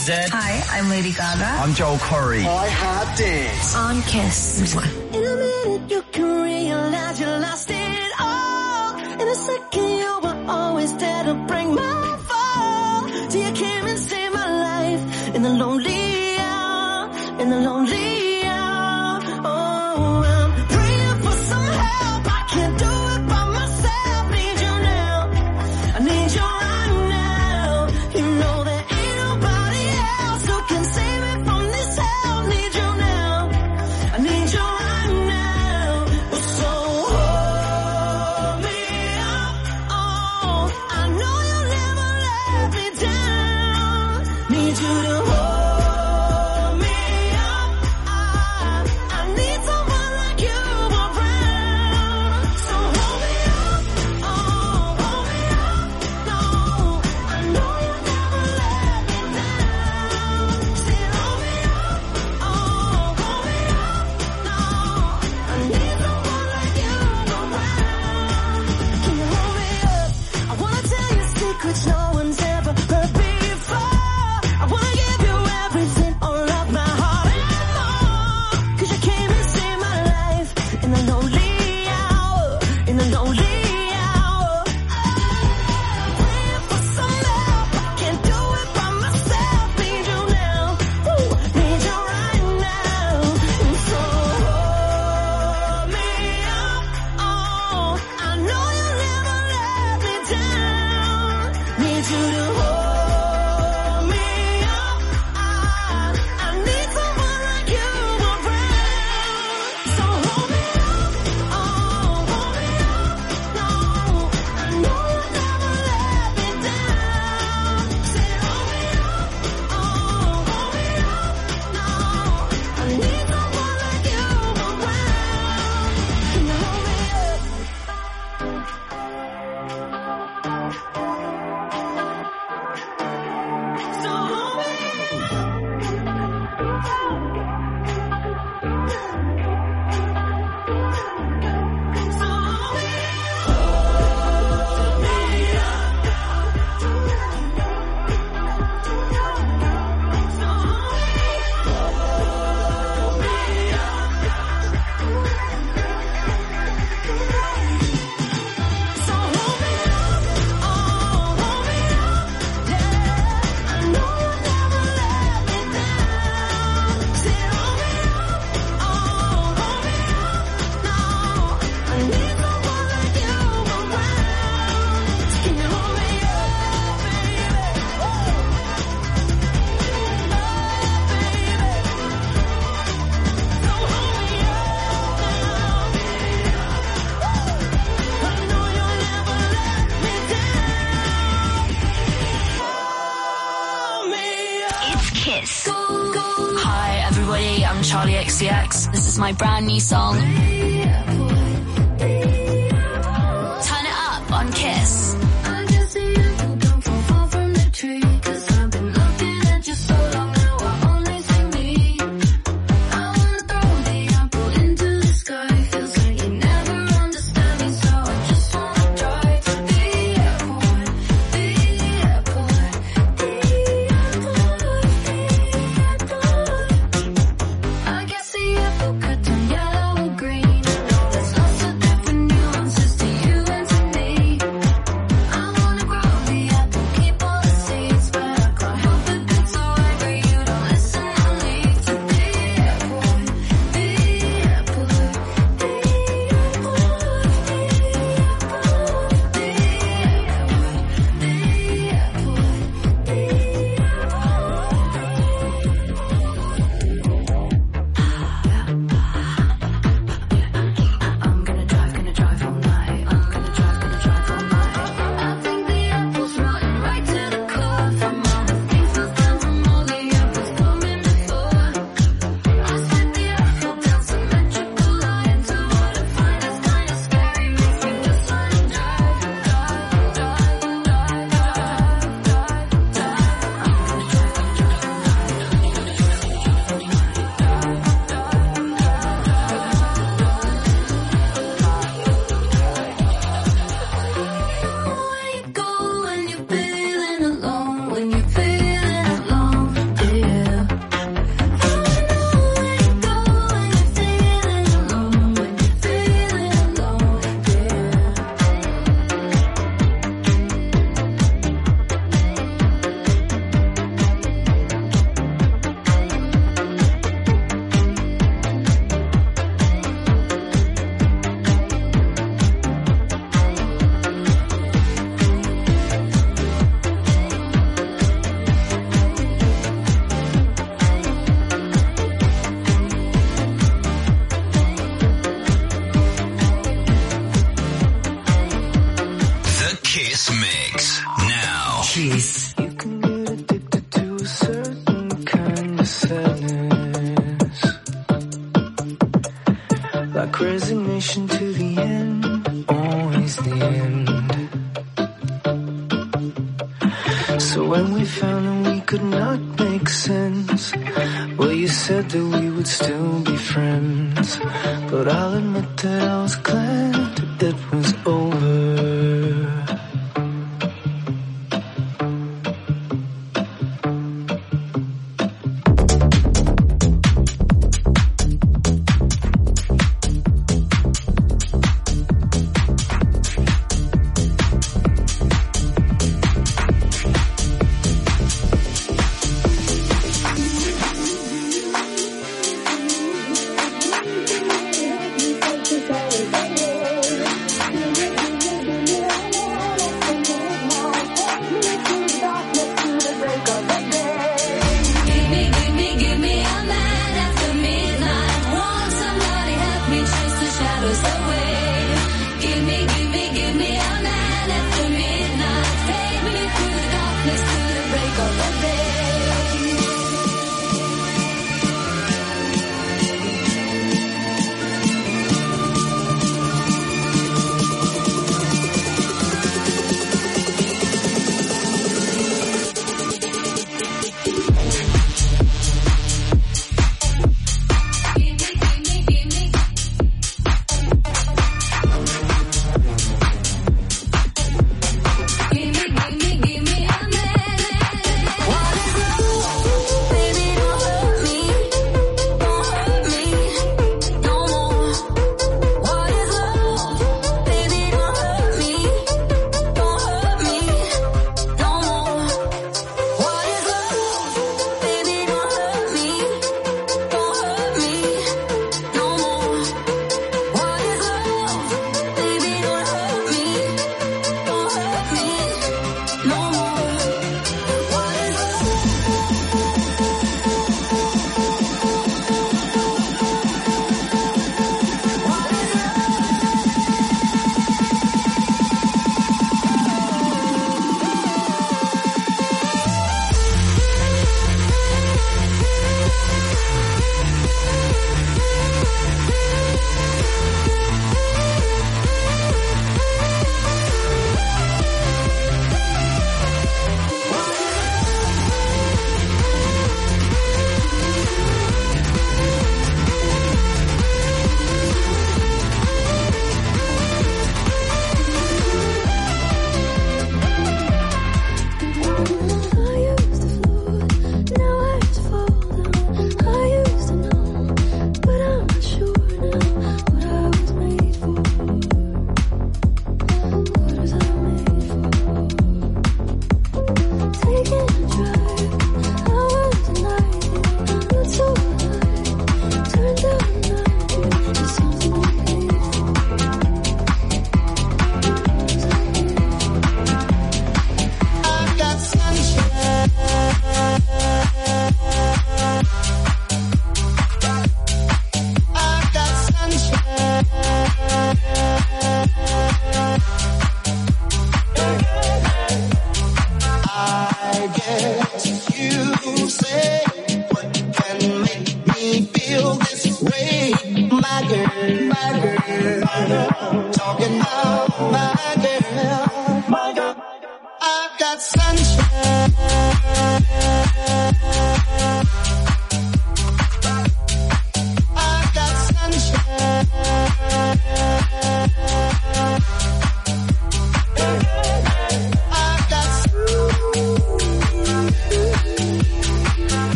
Zedd. Hi, I'm Lady Gaga. I'm Joel Corey. I Have Dance. On Kiss. In a minute you can realize you lost it all. In a second you were always there to break my fall. Till you came and saved my life in the lonely hour, in the lonely hour. Oh, I'm praying for some help. I can't do it by myself. Need you now. I need you right now. You know there ain't nobody else who can save me from this hell. Need you now. I need you right now. So hold me up. Oh, I know you'll never let me down. Need you to hold me up. I need someone like you around. So hold me up. Oh, hold me up. No, I know you'll never let me down. Say hold me up. Oh, hold me up. No, I need someone like you around. Can you hold me up? I wanna tell you secrets no one's ever heard before. I wanna give you everything, all of my heart and more. 'Cause you came and saved my life in the lonely hour, in the lonely hour. Praying for some help, I can't do it by myself. Need you now, ooh, need you right now. So hold me up, oh, I know you'll never let me down. Need you to hold me up. I need someone like you around. So hold me up, oh, hold me up. No, I know you'll never let me down. Say hold me up, oh, hold me up. No, I need someone like you around. Can you hold me up? So hold me Kiss. Hi everybody, I'm Charlie XCX. This is my brand new song. Turn it up on Kiss. I can see you don't fall from the tree. 'Cause I've been looking at you so long now, I only see me. I wanna throw the apple into the sky. Feels like you never understand me, so I just wanna drive to the airport, the airport, the airport, the airport. I guess the apple could turn yellow or green. like resignation to the end, always the end. So when we found that we could not make sense, well, you said that we would still be friends, but I'll admit that I was glad it was over.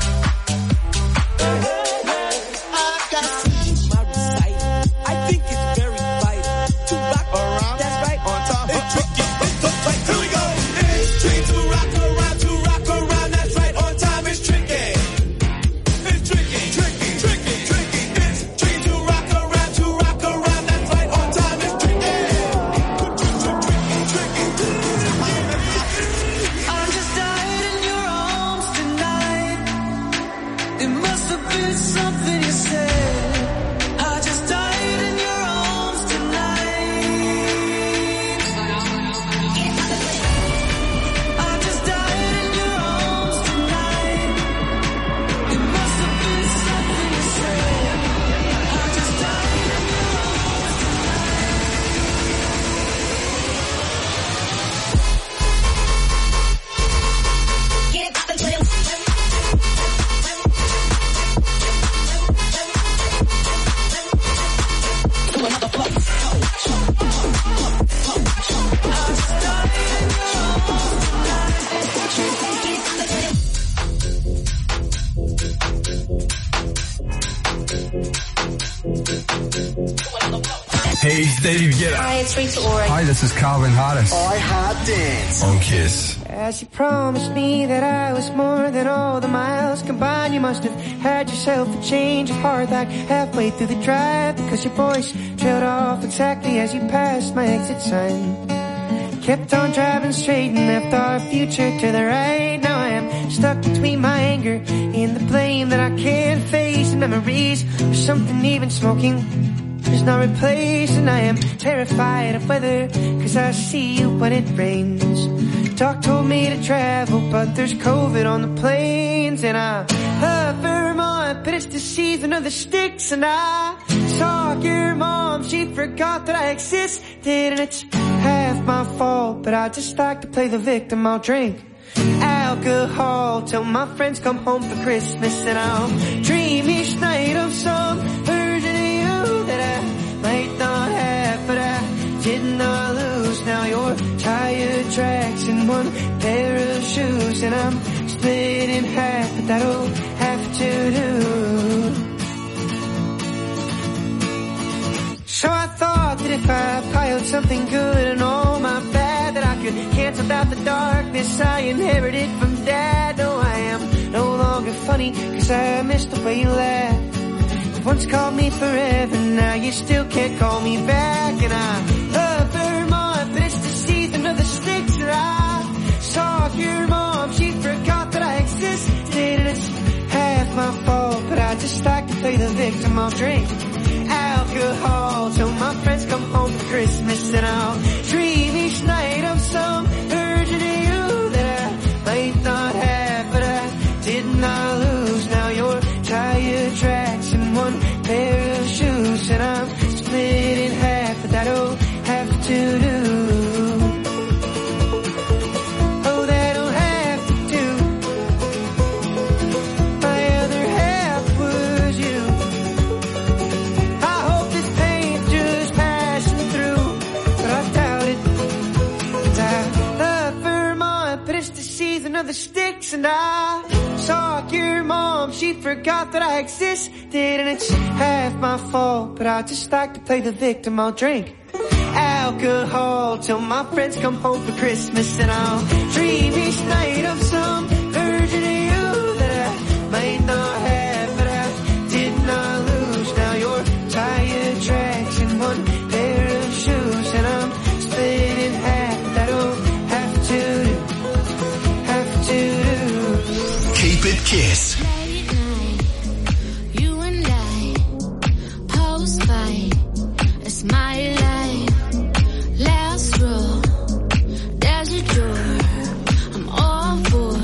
I think it's Hey, it's David Guetta. Hi, it's Rita Ora. Hi, this is Calvin Harris. I Heart Dance on Kiss. As you promised me that I was more than all the miles combined, you must have had yourself a change of heart like halfway through the drive, because your voice trailed off exactly as you passed my exit sign. Kept on driving straight and left our future to the right. Now I am stuck between my anger and the blame that I can't face, and memories of something even smoking is not replaced. And I am terrified of weather, cause I see you when it rains. Doc told me to travel, but there's COVID on the planes. And I love Vermont, but it's the season of the sticks. And I saw your mom, she forgot that I existed. And it's half my fault, but I just like to play the victim. I'll drink alcohol till my friends come home for Christmas. And I'll dream each night of some version of you that I might not have, but I did not lose. Now your tire tracks in one pair of shoes, and I'm split in half, but that'll have to do. So I thought that if I piled something good and all my bad, that I could cancel out the darkness I inherited from Dad. No, I am no longer funny, cause I missed the way you laughed. You once called me forever, now you still can't call me back. And I love Vermont, but it's the season of the sticks. And I saw your mom, she forgot that I existed. And it's half my fault, but I just like to play the victim. I'll drink alcohol till my friends come home for Christmas. And I'll dream each night of some version of you that I might not have, but I did not lose. Now your tire tracks in one pair of shoes, and I'm split in half, but that'll have to do. Oh, that'll have to do. My other half was you. I hope this pain's just passing through, but I doubt it. I love Vermont, but it's the season of the sticks. And I saw your mom, she forgot that I existed. And it's half my fault, but I just like to play the victim. I'll drink alcohol till my friends come home for Christmas. And I'll dream each night of some version of you that I might not have, but I did not lose. Now your tire tracks in one pair of shoes, and I'm split in half. That'll have to do, have to do. Keep it Kiss. My life, last row, there's a door, I'm all for.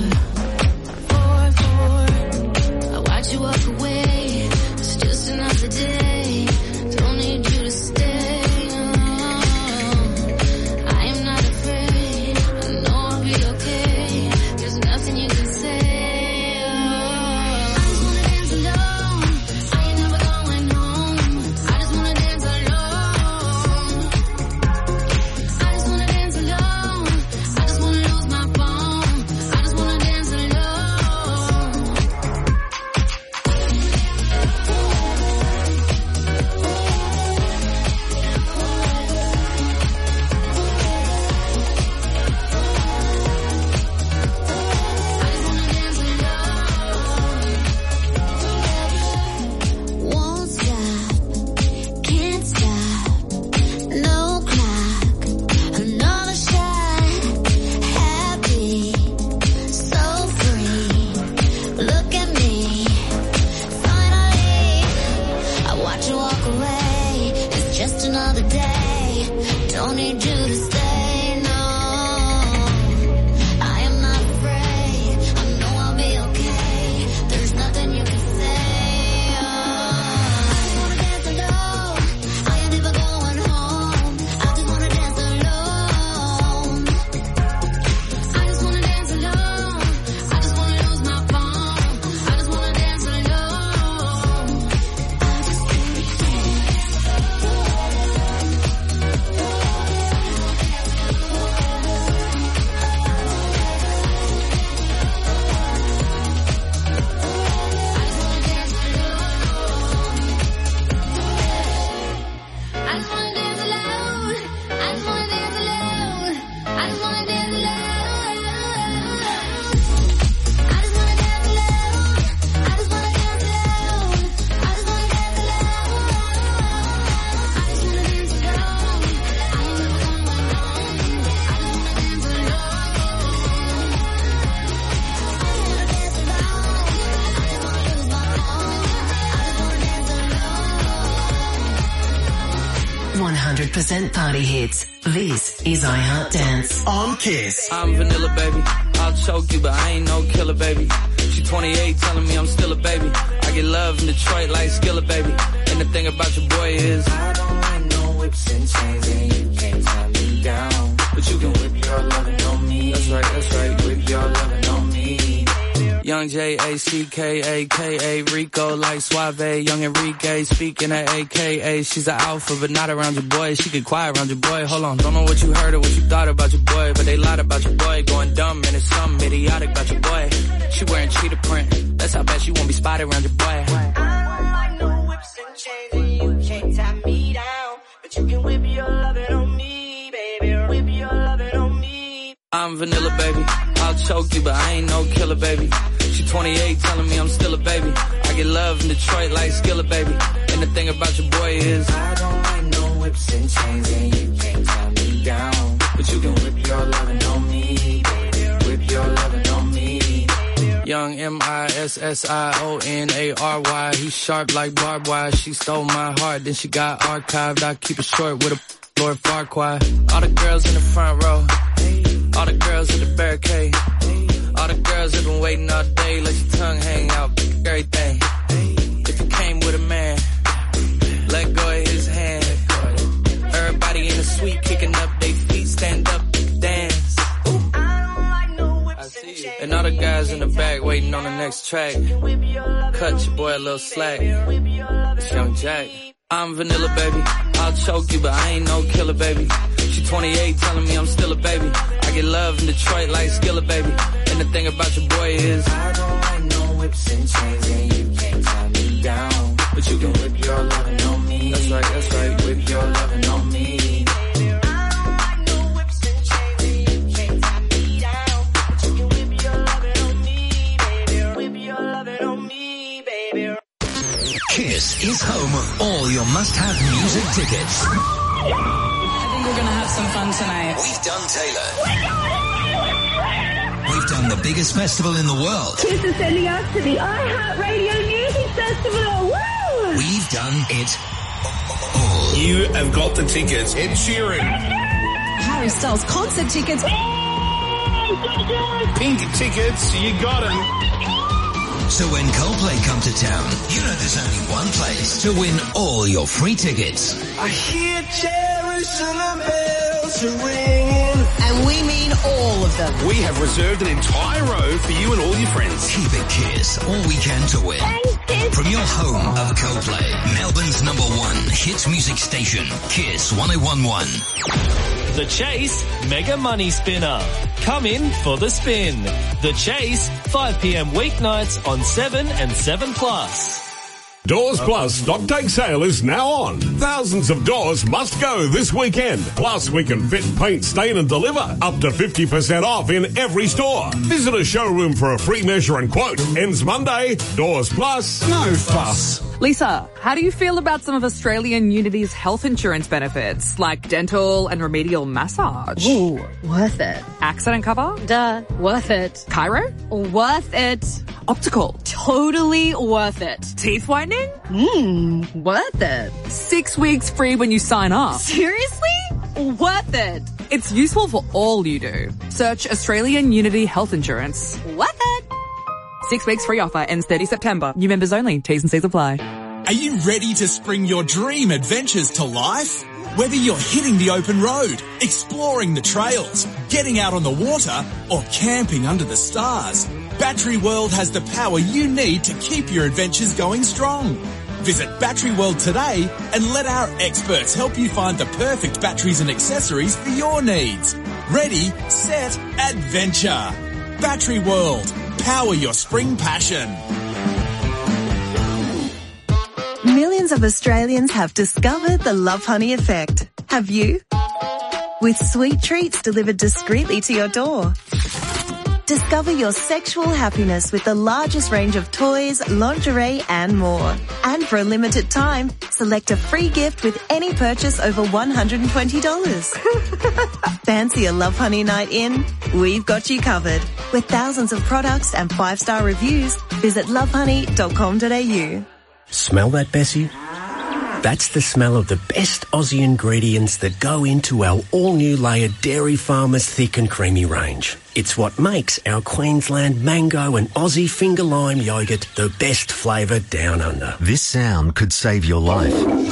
I watch you walk away, it's just another day, don't need you to stay. I am not afraid, I know I'll be okay, there's nothing you can say. 100% party hits. This is iHeart Dance. On Kiss. I'm vanilla, baby. I'll choke you, but I ain't no killer, baby. She 28, telling me I'm still a baby. I get love in Detroit like Skillet, baby. And the thing about your boy is I don't like no whips and chains, and you can't tie me down. But you can whip your lovin' on me. That's right, whip your lovin' on me. Young J-A-C-K-A-K-A, Rico like Suave, Young Enrique, speaking at AKA. She's an alpha, but not around your boy. She get quiet around your boy. Hold on, don't know what you heard or what you thought about your boy, but they lied about your boy. Going dumb, and it's something idiotic about your boy. She wearing cheetah print, that's how bad she won't be spotted around your boy. I don't like no whips and chains, and you can't tie me down. But you can whip your lovin' on me, baby. Whip your lovin' on me. I'm vanilla, baby. I'll choke you, but I ain't no killer, baby. She 28, telling me I'm still a baby. I get love in Detroit like Skillet, baby. And the thing about your boy is I don't like no whips and chains, and you can't tie me down. But you can whip your lovin' on me, baby. Whip your lovin' on me. Young M-I-S-S-I-O-N-A-R-Y. He's sharp like barbed wire. She stole my heart, then she got archived. I keep it short with a Lord Farquaad. All the girls in the front row, all the girls at the barricade, all the girls have been waiting all day, let your tongue hang out, everything. If you came with a man, let go of his hand. Everybody in the suite kicking up their feet, stand up, dance. I see you. And all the guys in the back waiting on the next track. Cut your boy a little slack. It's Young Jack. I'm vanilla, baby. I'll choke you, but I ain't no killer, baby. She 28, telling me I'm still a baby. I get love in Detroit like Skillet, baby. And the thing about your boy is I don't like no whips and chains, and you can't tie me down. But you can whip your lovin' on me. That's right, whip your lovin' on me. Kiss is home of all your must-have music tickets. I think we're going to have some fun tonight. We've done Taylor. We've done the biggest festival in the world. Kiss is sending us to the iHeartRadio Music Festival. Woo! We've done it all. You have got the tickets. Ed Sheeran. Harry Styles concert tickets. Pink tickets. You got them. So when Coldplay come to town, you know there's only one place to win all your free tickets. I hear Jerusalem bells are ringing. And we mean all of them. We have reserved an entire row for you and all your friends. Keep it Kiss all weekend to win. From your home of Coldplay, Melbourne's #1 hits music station, Kiss 1011. The Chase Mega Money Spinner. Come in for the spin. The Chase, 5 p.m. weeknights on 7 and 7+. Doors Plus stock take sale is now on. Thousands of doors must go this weekend. Plus, we can fit, paint, stain and deliver up to 50% off in every store. Visit a showroom for a free measure and quote. Ends Monday. Doors Plus. No fuss. Lisa, how do you feel about some of Australian Unity's health insurance benefits, like dental and remedial massage? Ooh, worth it. Accident cover? Duh, worth it. Chiro? Worth it. Optical? Totally worth it. Teeth whitening? Worth it. 6 weeks free when you sign up. Seriously? Worth it. It's useful for all you do. Search Australian Unity Health Insurance. Worth it. 6 weeks free offer ends 30 September. New members only. T's and C's apply. Are you ready to spring your dream adventures to life? Whether you're hitting the open road, exploring the trails, getting out on the water, or camping under the stars, Battery World has the power you need to keep your adventures going strong. Visit Battery World today and let our experts help you find the perfect batteries and accessories for your needs. Ready, set, adventure. Battery World. Power your spring passion. Millions of Australians have discovered the Love Honey effect. Have you? With sweet treats delivered discreetly to your door. Discover your sexual happiness with the largest range of toys, lingerie and more. And for a limited time, select a free gift with any purchase over $120. Fancy a Love Honey night in? We've got you covered. With thousands of products and 5-star reviews, visit lovehoney.com.au. Smell that, Bessie? That's the smell of the best Aussie ingredients that go into our all-new layered Dairy Farmers thick and creamy range. It's what makes our Queensland mango and Aussie finger lime yoghurt the best flavour down under. This sound could save your life.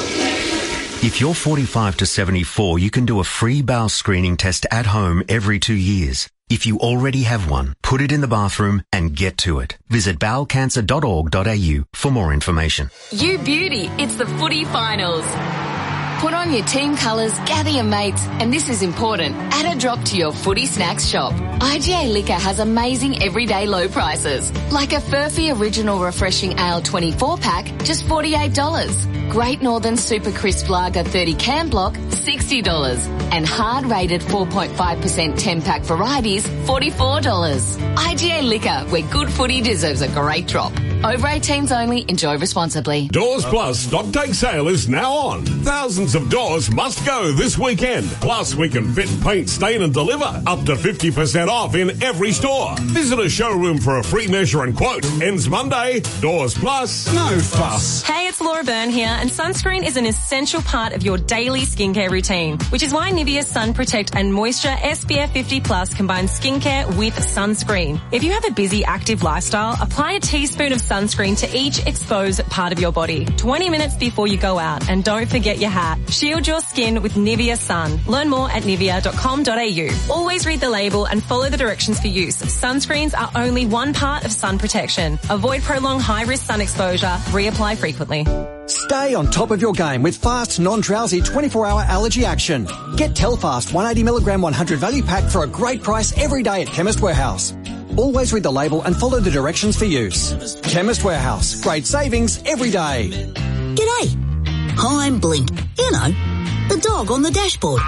If you're 45 to 74, you can do a free bowel screening test at home every 2 years. If you already have one, put it in the bathroom and get to it. Visit bowelcancer.org.au for more information. You beauty, it's the footy finals. Put on your team colours, gather your mates, and this is important, add a drop to your footy snacks shop. IGA Liquor has amazing everyday low prices, like a Furphy Original Refreshing Ale 24-pack, just $48. Great Northern Super Crisp Lager 30 can block, $60. And hard-rated 4.5% 10-pack varieties, $44. IGA Liquor, where good footy deserves a great drop. Over 18s only, enjoy responsibly. Doors Plus stock take sale is now on. Thousands of doors must go this weekend. Plus, we can fit, paint, stain and deliver up to 50% off in every store. Visit a showroom for a free measure and quote. Ends Monday. Doors Plus. No fuss. Hey, it's Laura Byrne here, and sunscreen is an essential part of your daily skincare routine, which is why Nivea Sun Protect and Moisture SPF 50 Plus combines skincare with sunscreen. If you have a busy, active lifestyle, apply a teaspoon of sunscreen to each exposed part of your body 20 minutes before you go out, and don't forget your hat. Shield your skin with Nivea Sun. Learn more at nivea.com.au. Always read the label and follow the directions for use. Sunscreens are only one part of sun protection. Avoid prolonged high-risk sun exposure. Reapply frequently. Stay on top of your game with fast, non-drowsy 24-hour allergy action. Get Telfast 180mg 100 value pack for a great price every day at Chemist Warehouse. Always read the label and follow the directions for use. Chemist Warehouse. Great savings every day. G'day. I'm Blink. You know, the dog on the dashboard.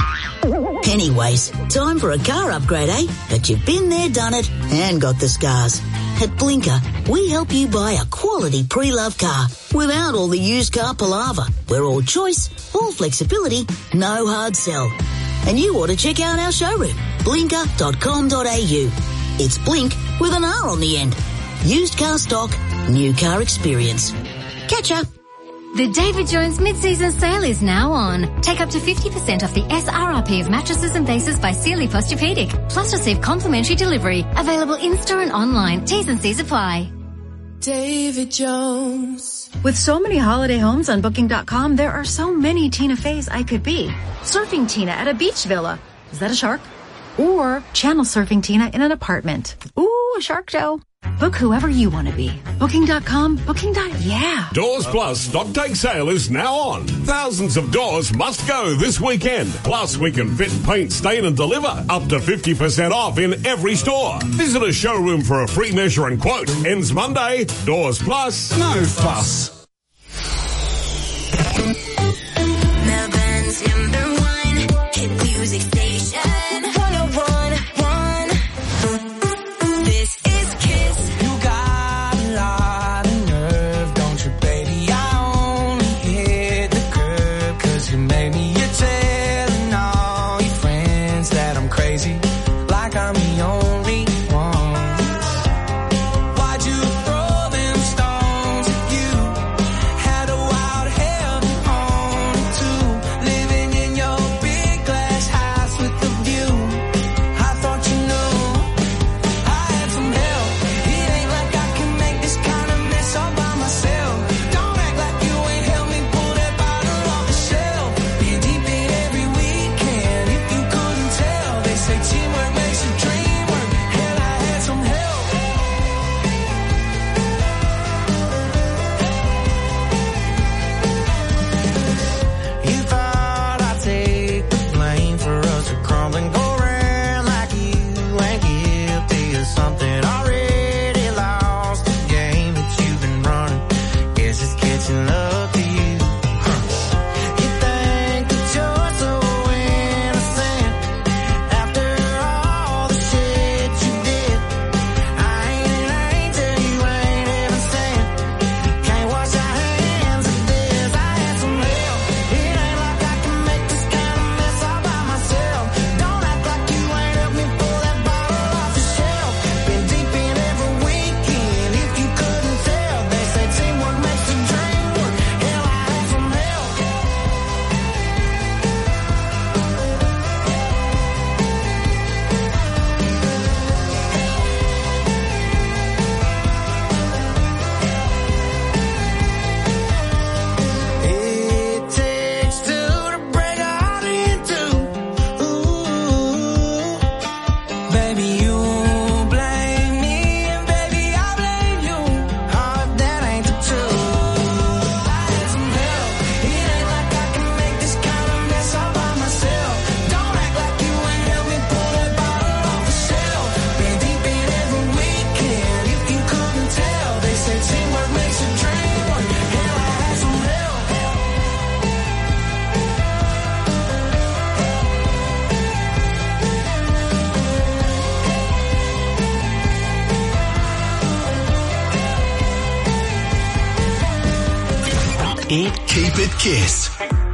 Anyways, time for a car upgrade, eh? But you've been there, done it, and got the scars. At Blinker, we help you buy a quality pre-loved car without all the used car palaver. We're all choice, all flexibility, no hard sell. And you ought to check out our showroom, blinker.com.au. It's Blink with an R on the end. Used car stock, new car experience. Catch ya. The David Jones mid-season sale is now on. Take up to 50% off the SRRP of mattresses and bases by Sealy Posturepedic. Plus receive complimentary delivery. Available in-store and online. T's and C's apply. David Jones. With so many holiday homes on Booking.com, there are so many Tina Feys I could be. Surfing Tina at a beach villa. Is that a shark? Or channel surfing Tina in an apartment. Ooh, a shark show. Book whoever you want to be. Booking.com, Booking.yeah. Doors Plus stock take sale is now on. Thousands of doors must go this weekend. Plus, we can fit, paint, stain and deliver up to 50% off in every store. Visit a showroom for a free measure and quote. Ends Monday. Doors Plus. No fuss. Melbourne's #1 hit music station. 101.1. This is Kiss. You got a lot of nerve, don't you, baby? I only hit the curb 'cause you made me. You're telling all your friends that I'm crazy, like I'm the only one. Why'd you throw them stones at you? Keep it Kiss.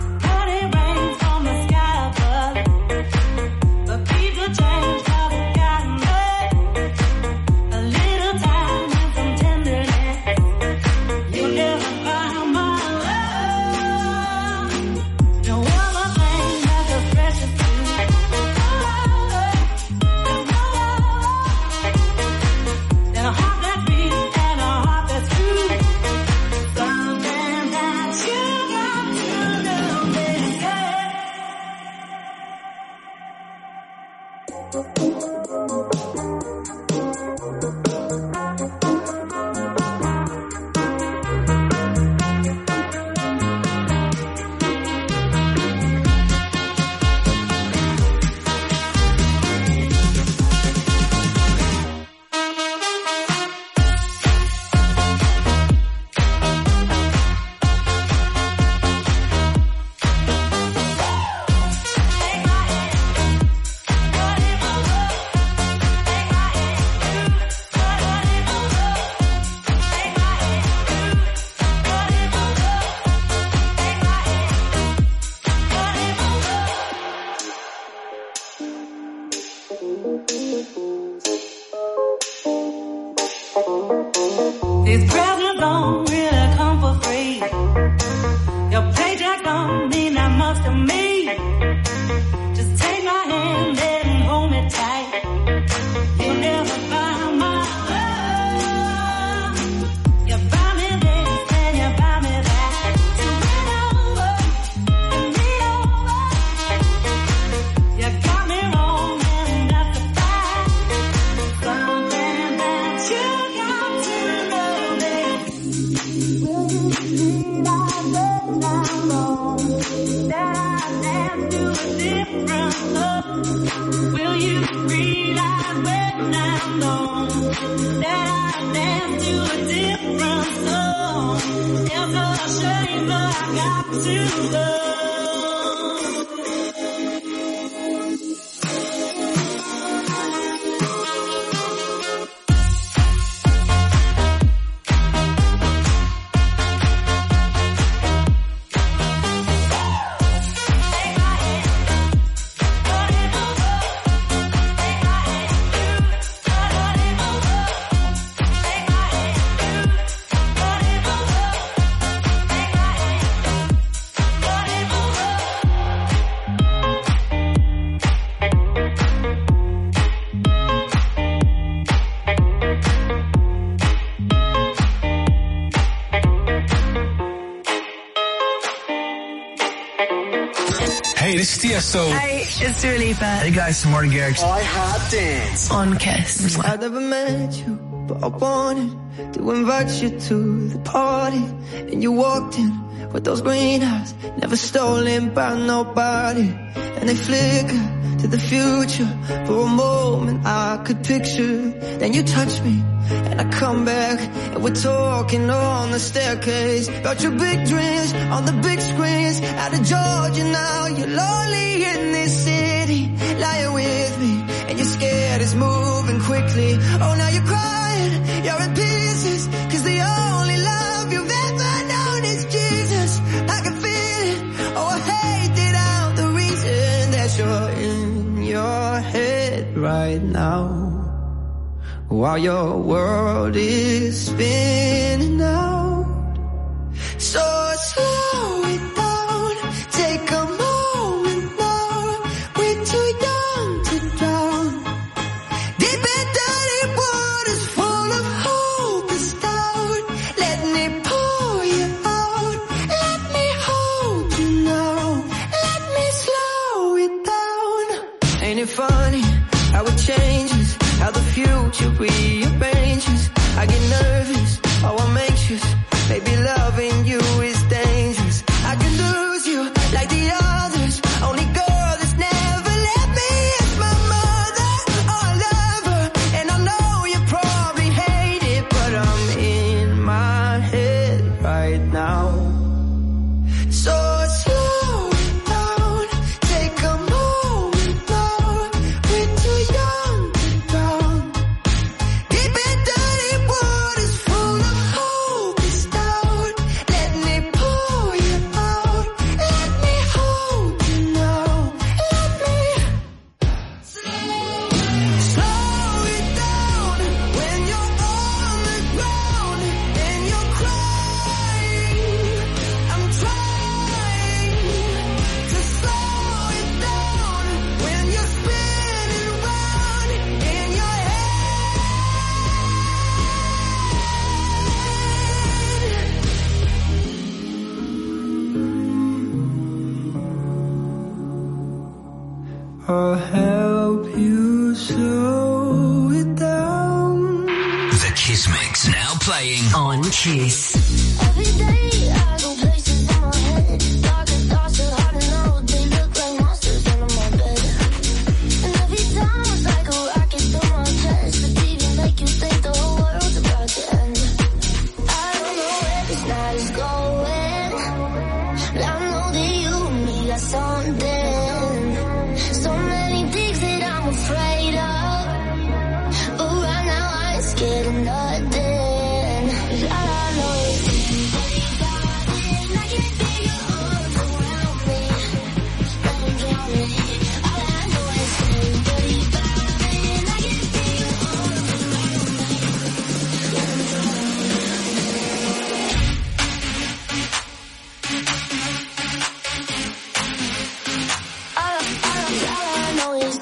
These presents don't really come for free. Your paycheck don't mean that much to me. Just take my hand and hold me tight. You'll never find my love. You buy me this and you buy me that. To win over, to lead over. You got me wrong and that's a fact. Something that you got to know me. Will you realize that I'm wrong? That I dance to a different love. Will you realize when I'm gone that I dance to a different song? It's a shame, but I got to love. Hey, this is Tiesto. Hey, it's Dua Lipa. Hey guys, it's Martin Garrix. I Have Dance on Kiss. I never met you, but I wanted to invite you to the party. And you walked in with those green eyes, never stolen by nobody. And they flicker to the future. For a moment I could picture. Then you touch me and I come back, and we're talking on the staircase about your big dreams on the big screens. Out of Georgia now, you're lonely in this city, lying with me, and you're scared it's moving quickly. Oh, now you're crying, you're in pieces, 'cause the only love you've ever known is Jesus. I can feel it, oh I hate that I'm the reason that you're in your head right now, while your world is spinning out. So slow it down, take a moment now. We're too young to drown. Deep in dirty waters full of hopeless doubt. Let me pull you out, let me hold you now. Let me slow it down. Ain't it funny how it changes, how the future rearranges? I get nervous, oh I'm anxious. Baby, loving you is dangerous. I can I'll help you slow it down. The Kiss Mix now playing on Kiss. Every day I go places in my head. Darkest thoughts are hard to know. They look like monsters under my bed. And every time it's like a rocket through my chest. The TV make you think the whole world's about to end. I don't know where this night is going, but I know that you and me got something. So many things that I'm afraid of, but right now I ain't scared of nothing. 'Cause I know it's and I can feel your arms around me. Don't drown me. All I know is 35 and I can feel your arms around me. Don't drown all I know is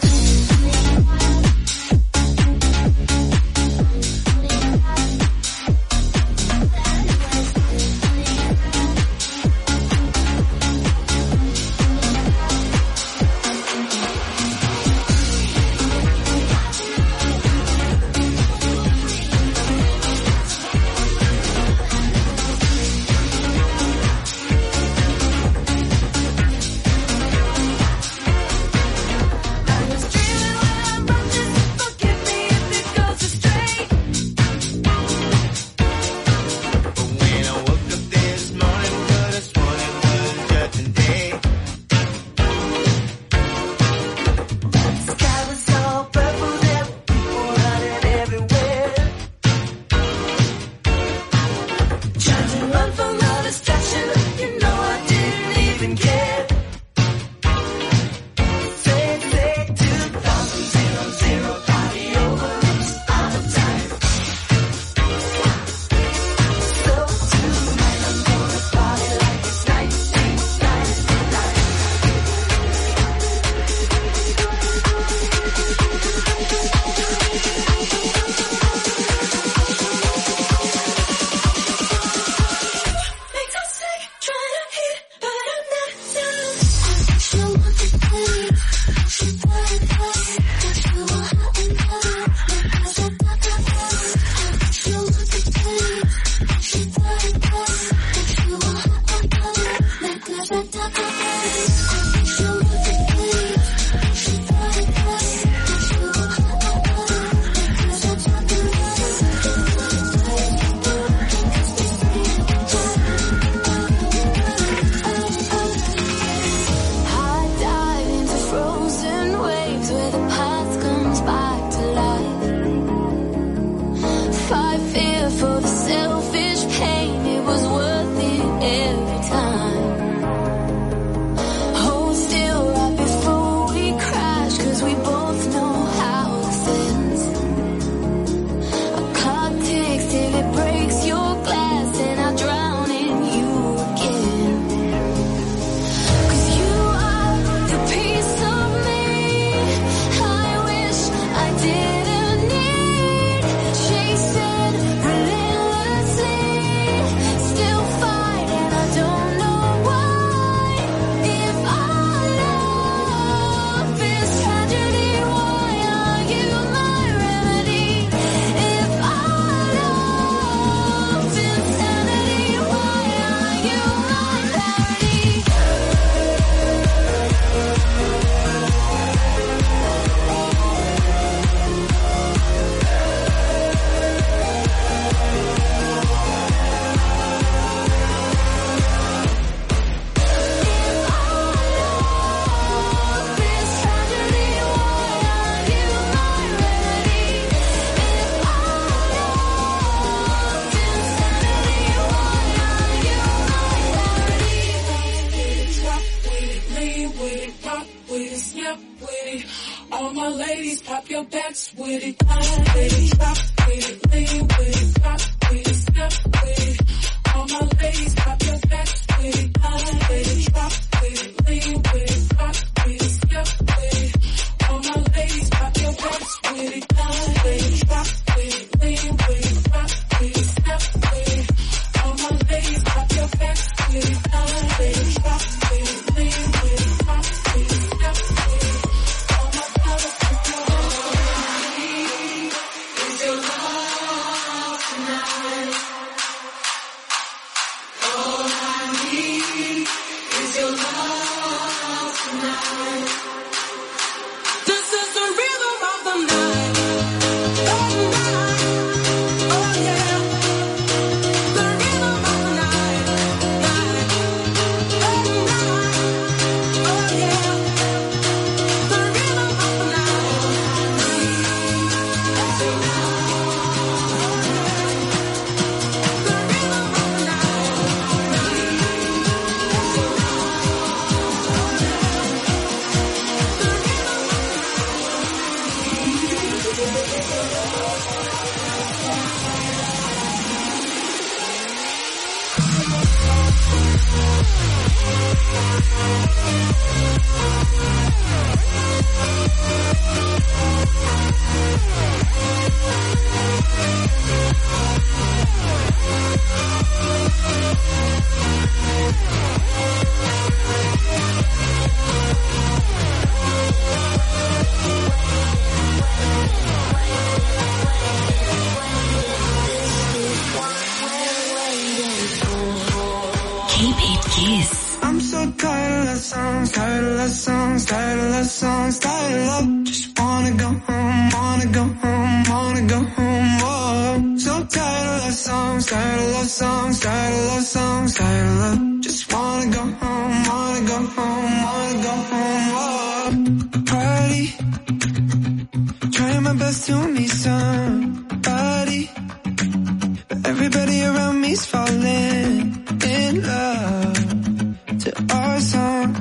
Keep it Kiss. I'm so tired of love songs, tired of love songs, tired of love songs, tired of love. Just wanna go home, wanna go home, wanna go home. Whoa. So tired of love songs, tired of love songs, tired of love songs, tired of love. Just wanna go home, wanna go home, wanna go home. Whoa. Party, trying my best to meet somebody, but everybody around me's falling in love to our song.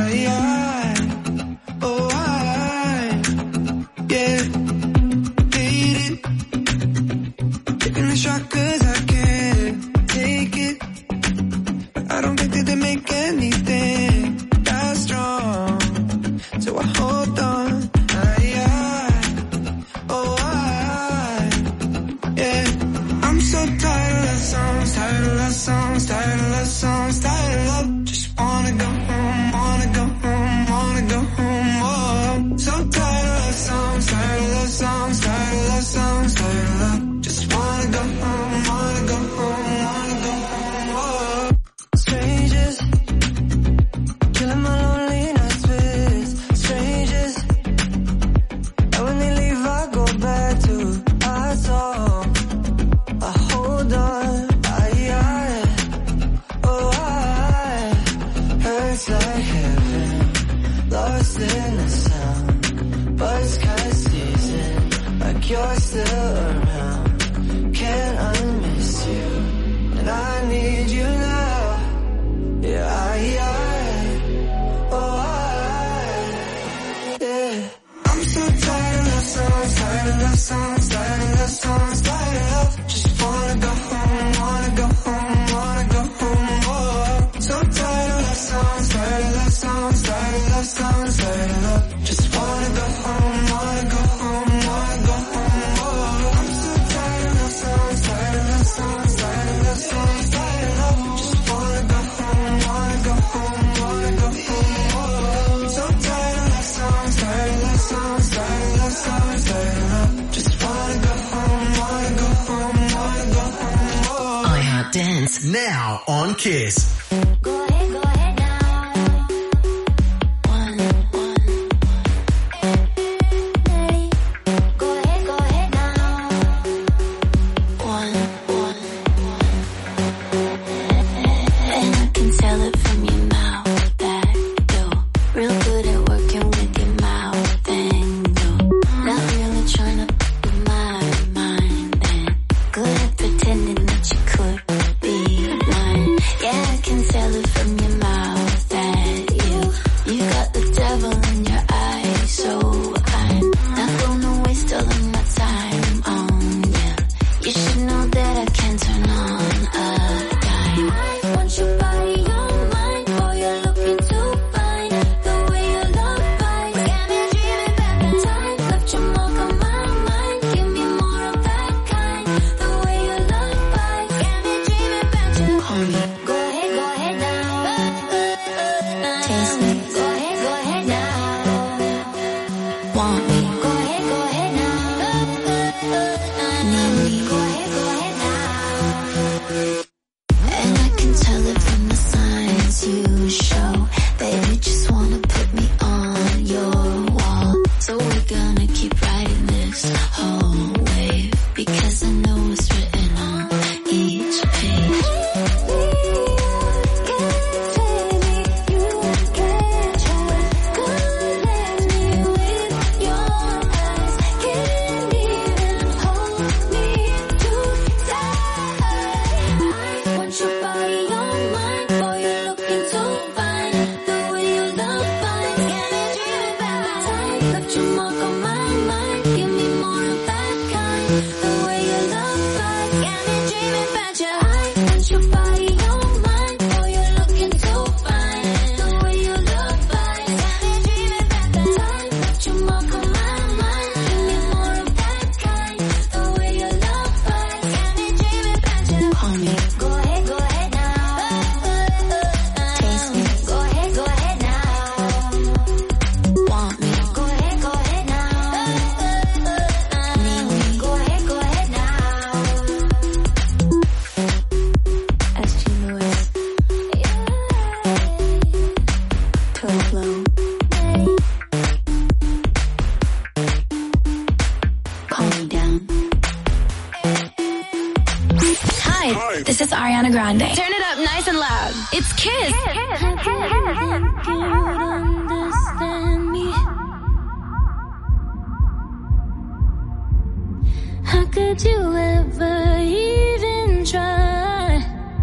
Yeah, beat it, taking a shot 'cause I can't take it, but I don't think that they make anything that strong, so I hold on. Yeah, I'm so tired of love songs, tired of love songs, tired of love songs, tired of love. Just wanna go home, wanna go home, wanna go home. Whoa. So tired of love songs, tired of love songs, tired of love songs, tired of love. Just wanna go home, wanna go home, wanna go home. Whoa. Strangers, killing my lonely nights with strangers, and when they leave I go back to our song. I hold on. Hurts like heaven, lost in the sound. Buzzcut season, like you're still around. Can't unmiss you, and I need you now. Yeah, yeah. I'm so tired of love songs, tired of love songs, tired of love songs, tired of love. Just wanna go home, wanna go home, wanna go home. Whoa. So tired of love songs, tired of love songs, tired of love songs, tired of love. Just wanna go home, wanna go home, wanna go home. Whoa. I'm so tired of love songs, tired of love songs, tired of love songs, tired of love. Just wanna go home, wanna go home, wanna go home. Whoa. So tired of love songs, tired of love songs, tired of love songs, tired of love. Just wanna go home, wanna go home, wanna go home. Whoa. I Heart Dance now on Kiss. Pretending that you could be mine. Yeah, I can tell it from your Hi, this is Ariana Grande. Turn it up nice and loud. It's Kiss. Understand me. How could you ever even try?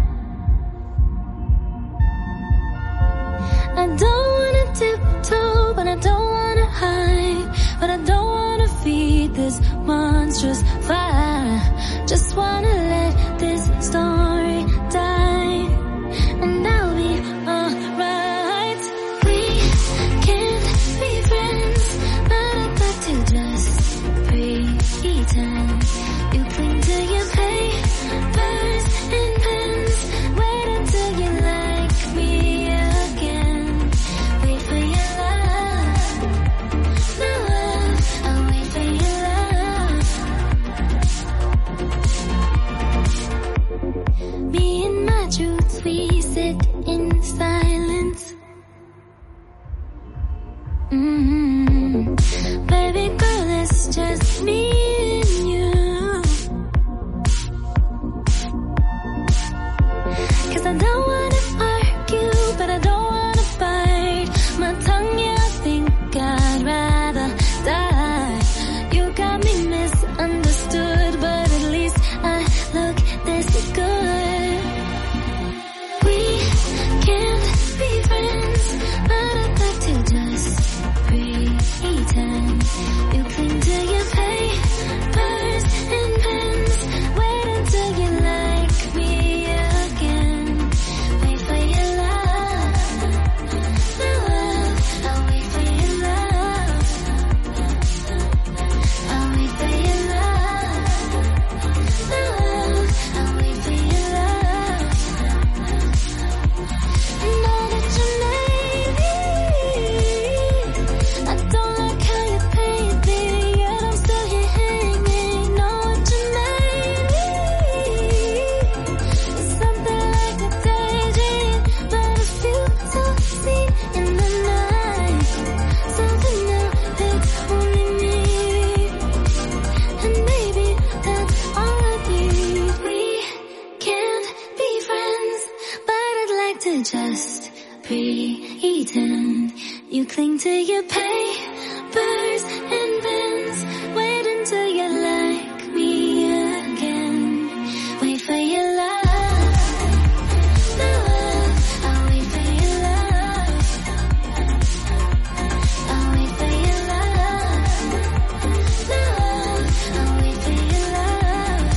I don't wanna tiptoe, but I don't wanna hide. But I don't wanna feed this monstrous fire. Just wanna let this story die, and I'll be alright. We can't be friends, but I'd like to just pretend. You cling to your papers and pens. Wait until you like me again. Wait for your love. No love, I'll wait for your love. Me and my truths, we sit in silence. Baby girl, it's just me and you. 'Cause I don't wanna argue, but I don't wanna bite my tongue, yeah, I think I'd rather die. You got me misunderstood, but at least I look this good. We can't be friends, but I'd like to just pretend. You cling to your papers and pens. Wait until you like me again. Wait for your love. No love, I'll wait for your love. I'll wait for your love. No love, I'll wait for your love. Know that you made me. I don't like how you paint me, yet I'm still here hanging. Know what you made me. It's something like a daydream, but a few so seen in the night. Something new, it's only me, and maybe that's all I need. We can't be friends, but I'd like to just pretend. You cling to your papers and pens. Wait until you like me again. Wait for your love. No love, I'll wait for your love. I'll wait for your love. No love, I'll wait for your love.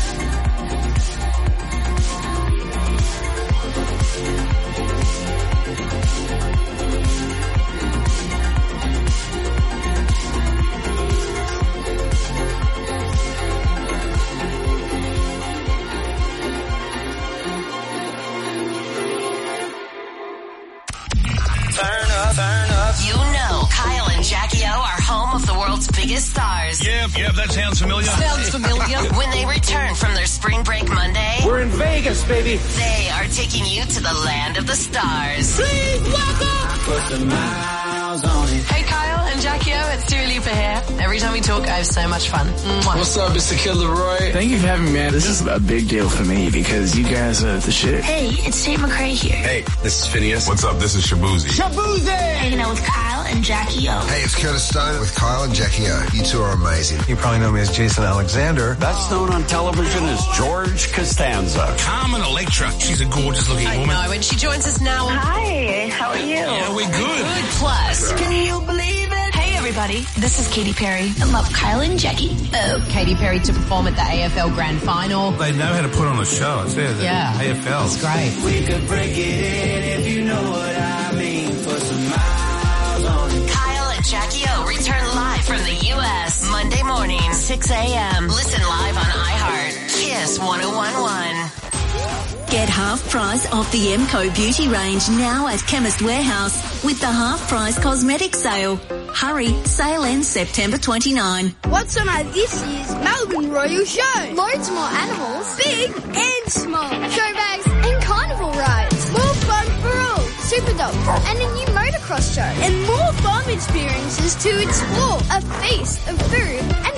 Turn up, turn up. You know Kyle and Jackie O are home of the world's biggest stars. Yep, that sounds familiar. Sounds familiar. When they return from their spring break Monday, We're in Vegas, baby. they are taking you to the land of the stars. Please welcome. Put the miles on it. Hey Kyle and Jackie O, it's Dua Lipa here. Every time we talk, I have so much fun. Mwah. What's up, Mr. Kid Leroy? Thank you for having me, man. This is a big deal for me because you guys are the shit. Hey, it's Tate McRae here. Hey, this is Phineas. What's up? This is Shabuzi. Hanging out with Kyle and Jackie O. Hey, it's Curtis Stone with Kyle and Jackie O. You two are amazing. You probably know me as Jason Alexander. That's known on television as George Costanza. Carmen Electra. She's a gorgeous looking woman. I know, and she joins us now. Hi, how are you? Yeah, we're good. Plus, Can you believe it? Hey everybody, this is Katy Perry. I love Kyle and Jackie. Oh, Katy Perry to perform at the AFL Grand Final. They know how to put on a show. It's there. Yeah. AFL. It's great. We could break it in if you know what I mean. Put some miles on it. Kyle and Jackie O return live from the U.S. Monday morning, 6 a.m. Listen live on iHeart. Kiss 1011. Get half price off the MCO Beauty range now at Chemist Warehouse with the half price cosmetic sale. Hurry, sale ends September 29. What's on at this year's Melbourne Royal Show? Loads more animals, big and small. Show bags and carnival rides. More fun for all. Super dogs and a new motocross show. And more farm experiences to explore. A feast of food and fireworks.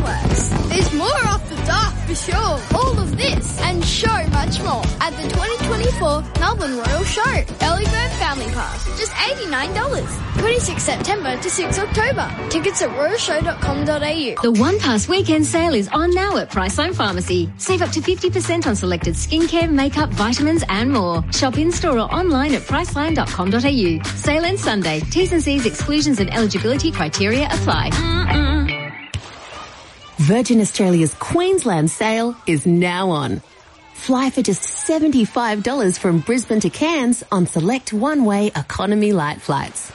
fireworks. There's more after dark for sure. All of this and so much more at the 2024 Melbourne Royal Show. Early Bird Family Pass, just $89. 26 September to 6 October. Tickets at royalshow.com.au. The One Pass weekend sale is on now at Priceline Pharmacy. Save up to 50% on selected skincare, makeup, vitamins and more. Shop in-store or online at priceline.com.au. Sale ends Sunday. T's and C's, exclusions and eligibility criteria apply. Virgin Australia's Queensland sale is now on. Fly for just $75 from Brisbane to Cairns on select one-way economy light flights.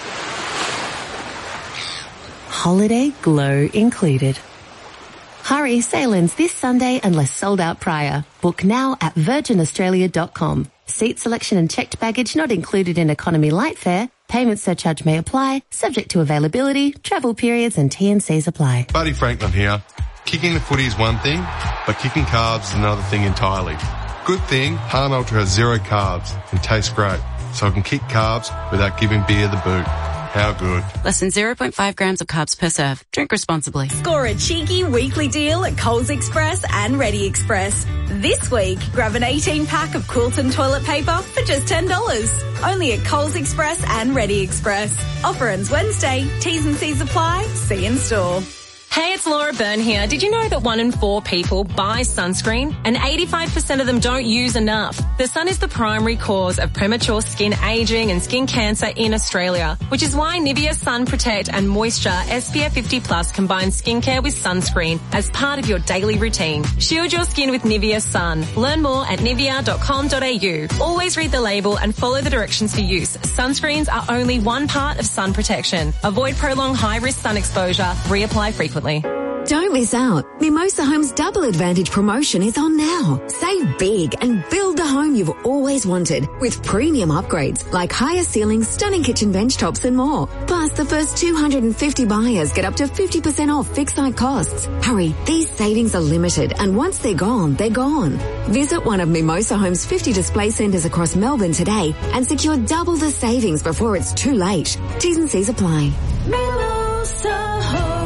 Holiday glow included. Hurry, sale ends this Sunday unless sold out prior. Book now at virginaustralia.com. Seat selection and checked baggage not included in economy light fare. Payment surcharge may apply, subject to availability, travel periods and T&Cs apply. Buddy Franklin here. Kicking the footy is one thing, but kicking carbs is another thing entirely. Good thing, Harn Ultra has 0 carbs and tastes great, so I can kick carbs without giving beer the boot. How good. Less than 0.5 grams of carbs per serve. Drink responsibly. Score a cheeky weekly deal at Coles Express and Ready Express. This week, grab an 18-pack of Quilton toilet paper for just $10. Only at Coles Express and Ready Express. Offer ends Wednesday. T's and C's apply. See in store. Hey, it's Laura Byrne here. Did you know that 1 in 4 people buy sunscreen and 85% of them don't use enough? The sun is the primary cause of premature skin aging and skin cancer in Australia, which is why Nivea Sun Protect and Moisture SPF 50 Plus combines skincare with sunscreen as part of your daily routine. Shield your skin with Nivea Sun. Learn more at nivea.com.au. Always read the label and follow the directions for use. Sunscreens are only one part of sun protection. Avoid prolonged high-risk sun exposure. Reapply frequently. Don't miss out. Mimosa Home's Double Advantage promotion is on now. Save big and build the home you've always wanted with premium upgrades like higher ceilings, stunning kitchen bench tops and more. Plus, the first 250 buyers get up to 50% off fixed site costs. Hurry, these savings are limited and once they're gone, they're gone. Visit one of Mimosa Home's 50 display centres across Melbourne today and secure double the savings before it's too late. T's and C's apply. Mimosa Homes.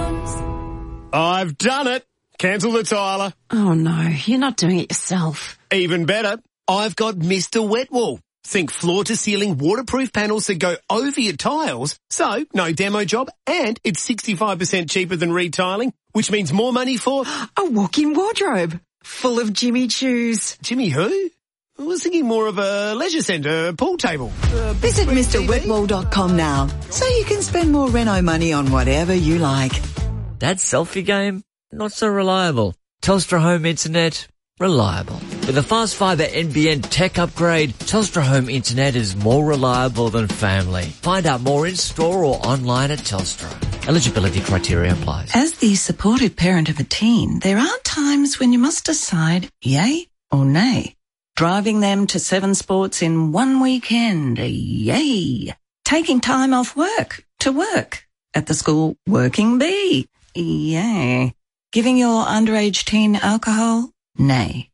I've done it. Cancel the Tyler. Oh no, you're not doing it yourself. Even better, I've got Mr. Wetwall. Think floor-to-ceiling waterproof panels that go over your tiles. So, no demo job and it's 65% cheaper than retiling, which means more money for... a walk-in wardrobe full of Jimmy Choos. Jimmy who? I was thinking more of a leisure centre, pool table. Visit MrWetwall.com now so you can spend more reno money on whatever you like. That selfie game? Not so reliable. Telstra Home Internet? Reliable. With a fast fibre NBN tech upgrade, Telstra Home Internet is more reliable than family. Find out more in store or online at Telstra. Eligibility criteria applies. As the supportive parent of a teen, there are times when you must decide yay or nay. Driving them to 7 sports in one weekend, yay. Taking time off work to work. At the school, working bee. Yay. Giving your underage teen alcohol? Nay.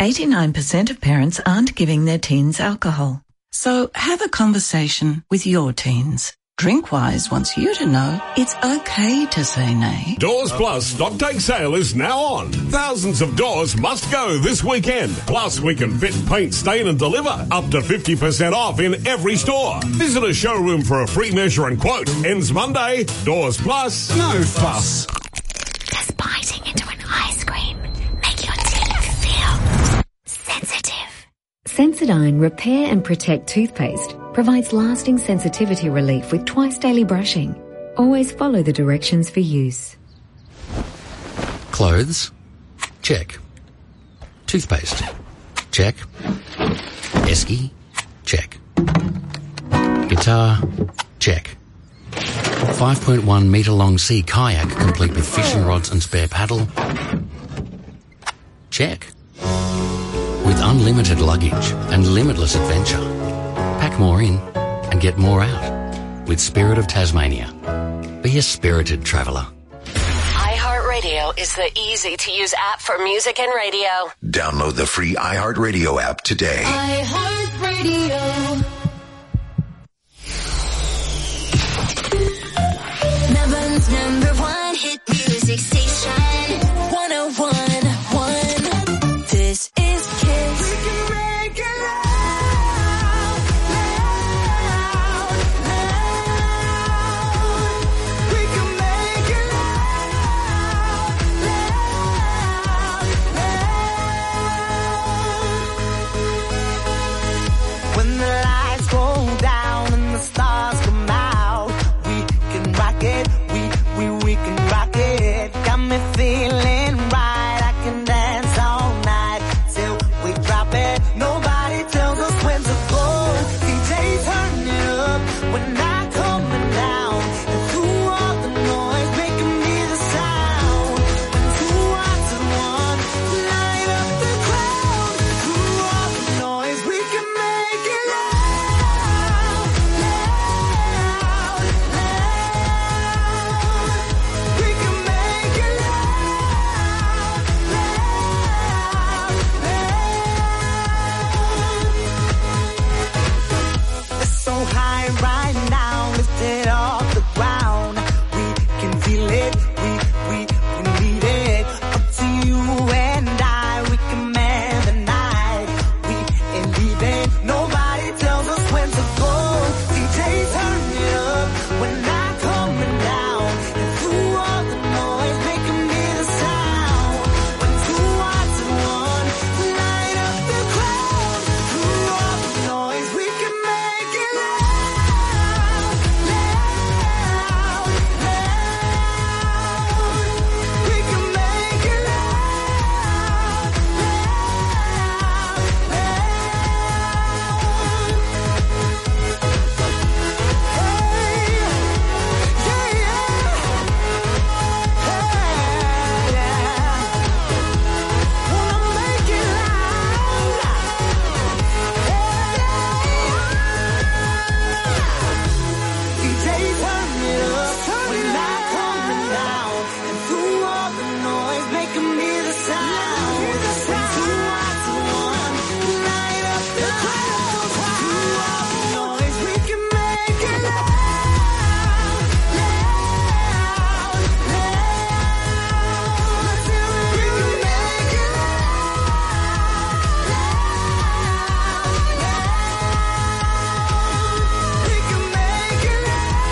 89% of parents aren't giving their teens alcohol. So have a conversation with your teens. Drinkwise wants you to know it's okay to say nay. Doors Plus Stock Take Sale is now on. Thousands of doors must go this weekend. Plus, we can fit, paint, stain and deliver up to 50% off in every store. Visit a showroom for a free measure and quote. Ends Monday. Doors Plus. No fuss. Does biting into an ice cream make your teeth feel sensitive? Sensodyne Repair and Protect toothpaste provides lasting sensitivity relief with twice daily brushing. Always follow the directions for use. Clothes? Check. Toothpaste? Check. Esky? Check. Guitar? Check. 5.1 metre long sea kayak complete with fishing rods and spare paddle? Check. With unlimited luggage and limitless adventure. Pack more in and get more out with Spirit of Tasmania. Be a spirited traveller. iHeartRadio is the easy-to-use app for music and radio. Download the free iHeartRadio app today. iHeartRadio. Melbourne's number one hit music station. 101.1. This is Kiss. We can make it loud, loud, loud. We can make it loud, loud, loud. When the lights go down and the stars come out, we can rock it, we can rock it. Got me feeling right, I can dance all night till we drop it. Nobody tells us when to go. DJ turn it up, we're not coming down. And through all the noise, making me the sound. When two hearts in one, light up the crowd. Through all the noise, we can make it loud, loud, loud. We can make it loud, loud, loud. It's so high right now, lifted off the ground. We can feel it, we need it. Up to you and I, we command the night. We ain't leaving, nobody tells us when to go. DJ turn it up, we're not coming down. And through all the noise, making me the sound. When two hearts in one, light up the crowd. Through all the noise, we can make it loud, loud, loud. We can make it loud, DJ turn it up, we're not coming down. And through all the noise, making me the sound. When two hearts in one, light up the crowd. Through all the noise, we can make it loud, loud, loud. Let's hear it. We can make it loud, we can make it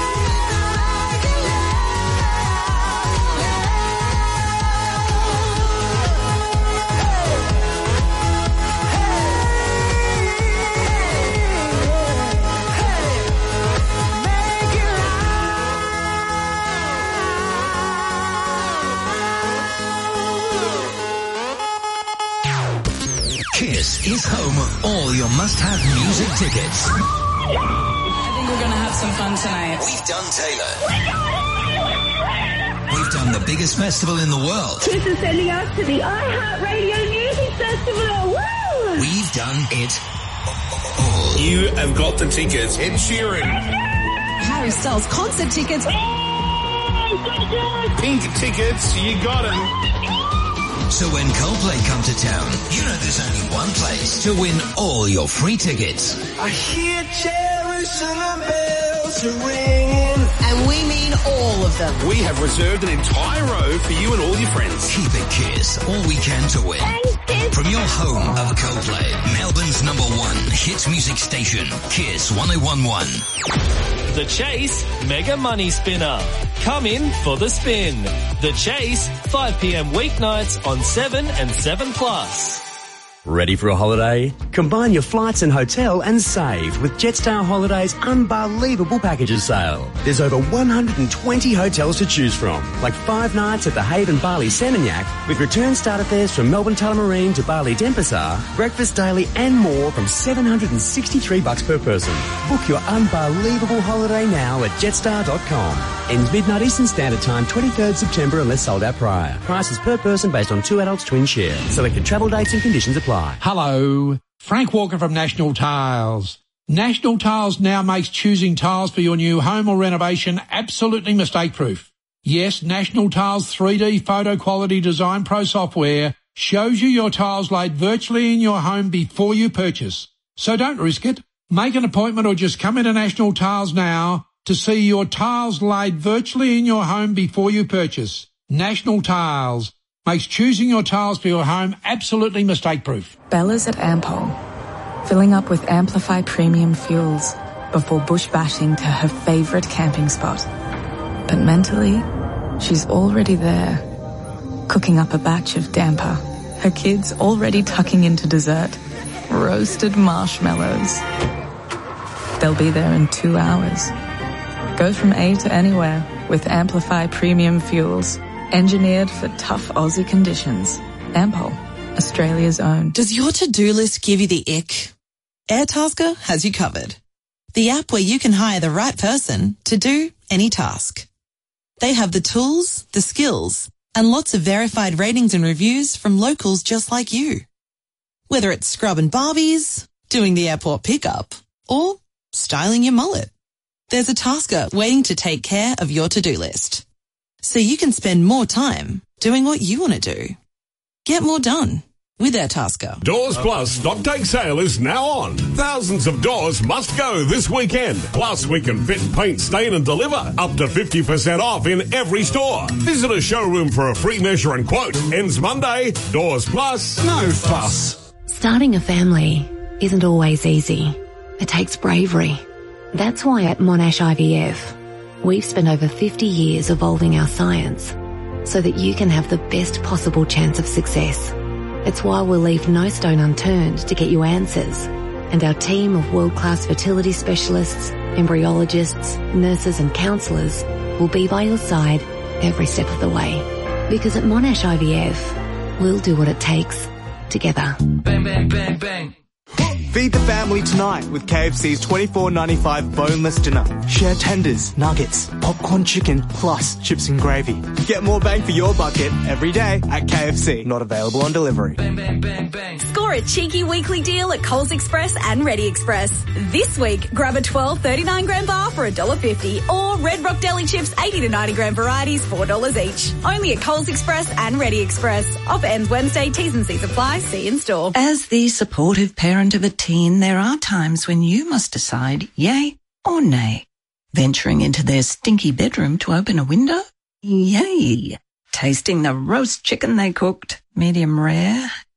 Kiss is home of all your must-have music tickets. I think we're going to have some fun tonight. We've done Taylor. We've done the biggest festival in the world. Kiss is sending us to the iHeartRadio Music Festival. Woo! We've done it all. You have got the tickets. Ed Sheeran. Harry Styles concert tickets. Pink tickets. You got them. So when Coldplay come to town, you know there's only one place to win all your free tickets. I hear Jerusalem bells are ringing. And we mean all of them. We have reserved an entire row for you and all your friends. Keep it Kiss all weekend to win. From your home of Coldplay, Melbourne's number one hits music station, Kiss 101.1. The Chase Mega Money Spinner. Come in for the spin. The Chase, 5 p.m. weeknights on 7 and 7+. Ready for a holiday? Combine your flights and hotel and save with Jetstar Holidays' unbelievable packages sale. There's over 120 hotels to choose from, like 5 nights at the Haven Bali Seminyak, with return starter fares from Melbourne Tullamarine to Bali Denpasar, breakfast daily and more from $763 per person. Book your unbelievable holiday now at jetstar.com. Ends midnight Eastern Standard Time, 23rd September unless sold out prior. Prices per person based on 2 adults twin share. Selected travel dates and conditions apply. Hello, Frank Walker from National Tiles. National Tiles now makes choosing tiles for your new home or renovation absolutely mistake-proof. Yes, National Tiles 3D Photo Quality Design Pro software shows you your tiles laid virtually in your home before you purchase. So don't risk it. Make an appointment or just come into National Tiles now to see your tiles laid virtually in your home before you purchase. National Tiles makes choosing your tiles for your home absolutely mistake-proof. Bella's at Ampol, filling up with Amplify premium fuels before bush bashing to her favourite camping spot. But mentally, she's already there, cooking up a batch of damper. Her kids already tucking into dessert. Roasted marshmallows. They'll be there in 2 hours. Go from A to anywhere with Amplify premium fuels. Engineered for tough Aussie conditions. Ampol, Australia's own. Does your to-do list give you the ick? Airtasker has you covered. The app where you can hire the right person to do any task. They have the tools, the skills, and lots of verified ratings and reviews from locals just like you. Whether it's scrubbing barbies, doing the airport pickup, or styling your mullet, there's a tasker waiting to take care of your to-do list. So you can spend more time doing what you want to do. Get more done with Airtasker. Doors Plus stock take sale is now on. Thousands of doors must go this weekend. Plus, we can fit, paint, stain and deliver up to 50% off in every store. Visit a showroom for a free measure and quote. Ends Monday. Doors Plus, no fuss. Starting a family isn't always easy. It takes bravery. That's why at Monash IVF, we've spent over 50 years evolving our science so that you can have the best possible chance of success. It's why we'll leave no stone unturned to get you answers. And our team of world-class fertility specialists, embryologists, nurses and counsellors will be by your side every step of the way. Because at Monash IVF, we'll do what it takes together. Bang, bang, bang, bang. Feed the family tonight with KFC's $24.95 boneless dinner. Share tenders, nuggets, popcorn chicken, plus chips and gravy. Get more bang for your bucket every day at KFC. Not available on delivery. Bang, bang, bang, bang. Score a cheeky weekly deal at Coles Express and Ready Express. This week, grab a 12 39-gram bar for $1.50 or Red Rock Deli Chips 80 to 90-gram varieties $4 each. Only at Coles Express and Ready Express. Offer ends Wednesday. T's and C's apply. See in store. As the supportive parent of a teen, there are times when you must decide yay or nay. Venturing into their stinky bedroom to open a window? Yay. Tasting the roast chicken they cooked, medium rare?